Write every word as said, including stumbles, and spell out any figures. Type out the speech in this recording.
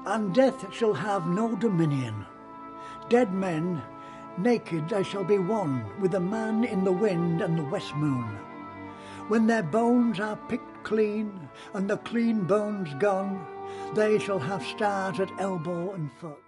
and death shall have no dominion. Dead men, naked they shall be one with the man in the wind and the west moon. When their bones are picked clean, and the clean bones gone, they shall have stars at elbow and foot.